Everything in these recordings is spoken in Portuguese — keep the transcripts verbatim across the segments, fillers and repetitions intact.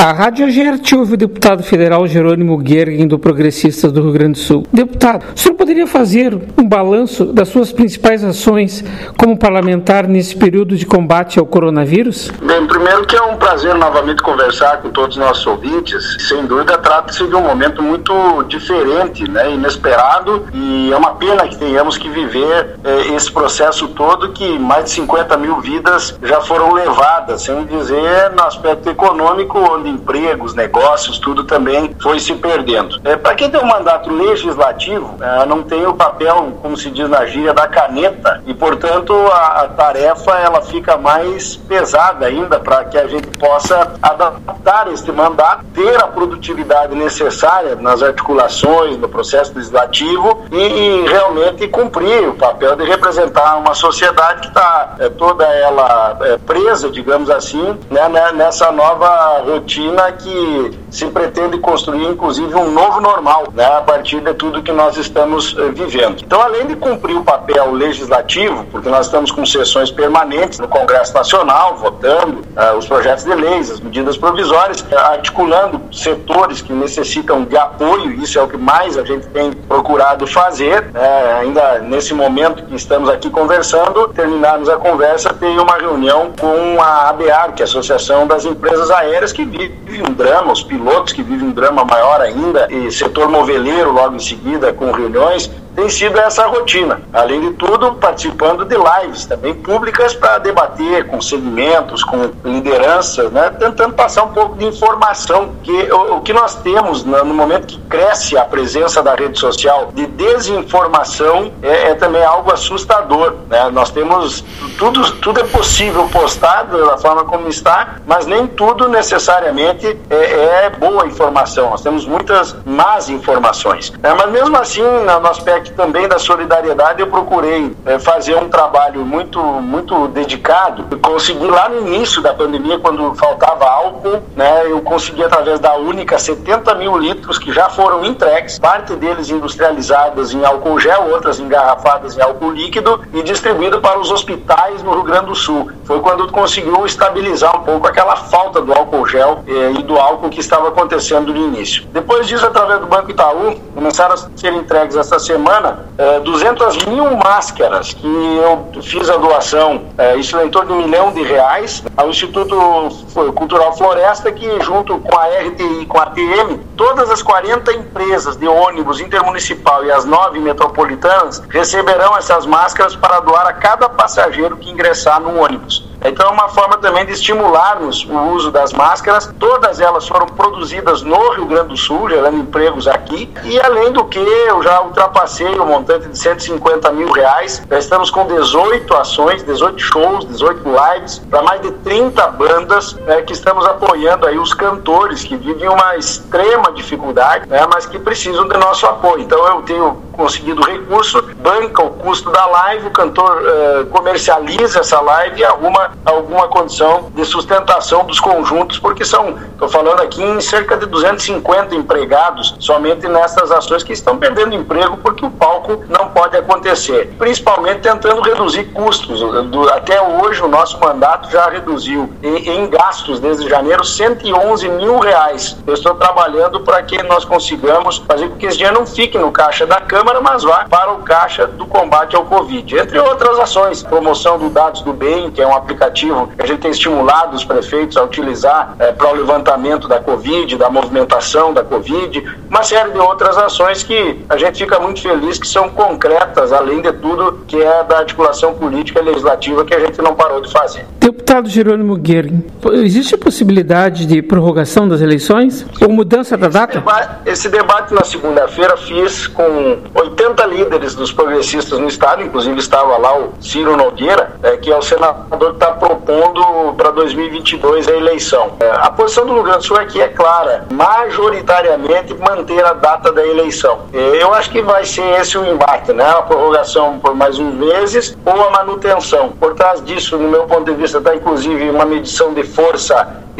A Rádio Agerte ouve o deputado federal Jerônimo Guerguin, do Progressistas do Rio Grande do Sul. Deputado, o senhor poderia fazer um balanço das suas principais ações como parlamentar nesse período de combate ao coronavírus? Bem, primeiro que é um prazer novamente conversar com todos os nossos ouvintes. Sem dúvida, trata-se de um momento muito diferente, né, inesperado, e é uma pena que tenhamos que viver eh, esse processo todo, que mais de cinquenta mil vidas já foram levadas, sem dizer no aspecto econômico, onde empregos, negócios, tudo também foi se perdendo. É, para quem tem um mandato legislativo, é, não tem o papel, como se diz na gíria, da caneta, e portanto a, a tarefa ela fica mais pesada ainda para que a gente possa adaptar este mandato, ter a produtividade necessária nas articulações, no processo legislativo e, e realmente cumprir o papel de representar uma sociedade que está é, toda ela é, presa, digamos assim, né, nessa nova rotina que se pretende construir, inclusive, um novo normal, né, a partir de tudo que nós estamos eh, vivendo. Então, além de cumprir o papel legislativo, porque nós estamos com sessões permanentes no Congresso Nacional, votando uh, os projetos de leis, as medidas provisórias, uh, articulando setores que necessitam de apoio, isso é o que mais a gente tem procurado fazer, uh, ainda nesse momento que estamos aqui conversando, terminarmos a conversa, tem uma reunião com a ABAR, que é a Associação das Empresas Aéreas, que vive um drama, os pilotos que vivem um drama maior ainda, e setor moveleiro logo em seguida com reuniões. Tem sido essa rotina. Além de tudo, participando de lives também públicas para debater com segmentos, com lideranças, né? Tentando passar um pouco de informação, que o, o que nós temos no, no momento que cresce a presença da rede social de desinformação é, é também algo assustador, né? Nós temos tudo, tudo é possível postado da forma como está, mas nem tudo necessariamente é, é boa informação. Nós temos muitas más informações, né? Mas mesmo assim, no aspecto também da solidariedade, eu procurei é, fazer um trabalho muito, muito dedicado. Eu consegui lá no início da pandemia, quando faltava álcool, né, eu consegui através da Única setenta mil litros que já foram entregues, parte deles industrializadas em álcool gel, outras engarrafadas em álcool líquido e distribuído para os hospitais no Rio Grande do Sul. Foi quando conseguiu estabilizar um pouco aquela falta do álcool gel é, e do álcool que estava acontecendo no início. Depois disso, através do Banco Itaú, começaram a ser entregues essa semana duzentas mil máscaras que eu fiz a doação, isso é em torno de um milhão de reais, ao Instituto Cultural Floresta, que junto com a R T I e com a T M, todas as quarenta empresas de ônibus intermunicipal e as nove metropolitanas receberão essas máscaras para doar a cada passageiro que ingressar no ônibus. Então é uma forma também de estimularmos o uso das máscaras. Todas elas foram produzidas no Rio Grande do Sul, gerando empregos aqui. E além do que, eu já ultrapassei o montante de cento e cinquenta mil reais. Já estamos com dezoito ações, dezoito shows, dezoito lives, para mais de trinta bandas, né, que estamos apoiando aí os cantores que vivem uma extrema dificuldade, né, mas que precisam do nosso apoio. Então eu tenho conseguido recurso, banca o custo da live, o cantor uh, comercializa essa live e arruma alguma condição de sustentação dos conjuntos, porque são, estou falando aqui em cerca de duzentos e cinquenta empregados somente nessas ações que estão perdendo emprego porque o palco não pode acontecer, principalmente tentando reduzir custos. Do, até hoje o nosso mandato já reduziu em, em gastos desde janeiro cento e onze mil reais. Eu estou trabalhando para que nós consigamos fazer com que esse dinheiro não fique no caixa da Câmara, mas vá para o caixa do combate ao Covid, entre outras ações, promoção do Dados do Bem, que é um aplicativo que a gente tem estimulado os prefeitos a utilizar é, para o levantamento da Covid, da movimentação da Covid, uma série de outras ações que a gente fica muito feliz que são concretas, além de tudo que é da articulação política e legislativa que a gente não parou de fazer. Deputado Jerônimo Guerguin, existe a possibilidade de prorrogação das eleições ou mudança da data? Esse debate, esse debate na segunda-feira fiz com oitenta líderes dos progressistas no estado, inclusive estava lá o Ciro Nogueira, é, que é o senador que está propondo para dois mil e vinte e dois a eleição. É, a posição do Rio Grande do Sul aqui é clara, majoritariamente manter a data da eleição. É, eu acho que vai ser esse o embate, né? A prorrogação por mais uns meses ou a manutenção. Por trás disso, no meu ponto de vista, está inclusive uma medição de força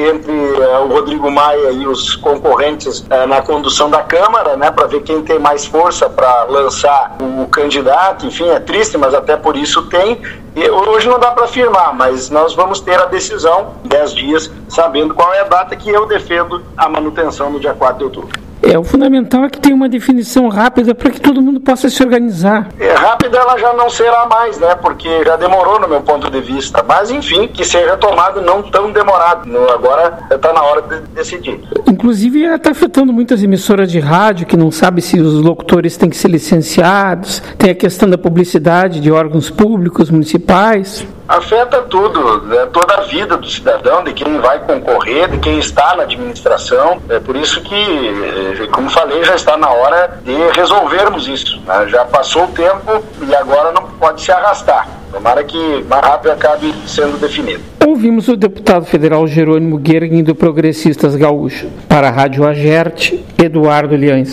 entre uh, o Rodrigo Maia e os concorrentes uh, na condução da Câmara, né, para ver quem tem mais força para lançar o candidato. Enfim, é triste, mas até por isso tem. E hoje não dá para afirmar, mas nós vamos ter a decisão em dez dias, sabendo qual é a data que eu defendo a manutenção no dia quatro de outubro. É, o fundamental é que tenha uma definição rápida para que todo mundo possa se organizar. É, rápida ela já não será mais, né? Porque já demorou no meu ponto de vista. Mas, enfim, que seja tomado não tão demorado. No, agora está na hora de decidir. Inclusive, está afetando muitas emissoras de rádio que não sabem se os locutores têm que ser licenciados. Tem a questão da publicidade de órgãos públicos, municipais. Afeta tudo, né? Toda a vida do cidadão, de quem vai concorrer, de quem está na administração. É por isso que, como falei, já está na hora de resolvermos isso, né? Já passou o tempo e agora não pode se arrastar. Tomara que mais rápido acabe sendo definido. Ouvimos o deputado federal Jerônimo Guerguin, do Progressistas Gaúcho. Para a Rádio Agerte, Eduardo Liães.